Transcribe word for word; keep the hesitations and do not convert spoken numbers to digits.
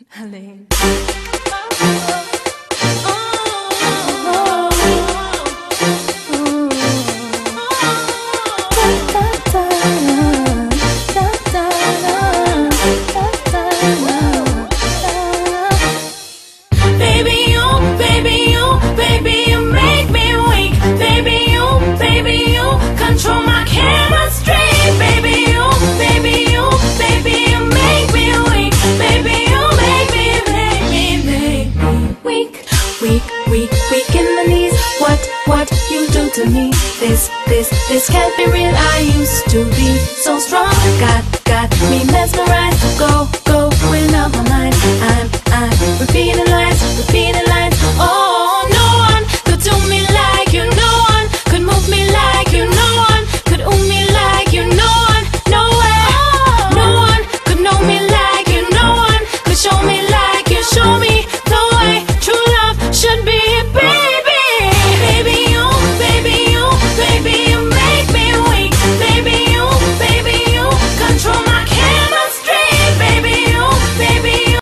Helene. Control my chemistry, baby, you, baby, you, baby, you make me weak, baby, you make me, make me, make me weak, weak, weak, weak in the knees. What, what you do to me? This, this, this can't be real. I used to be so strong, got, got me mesmerized. Go.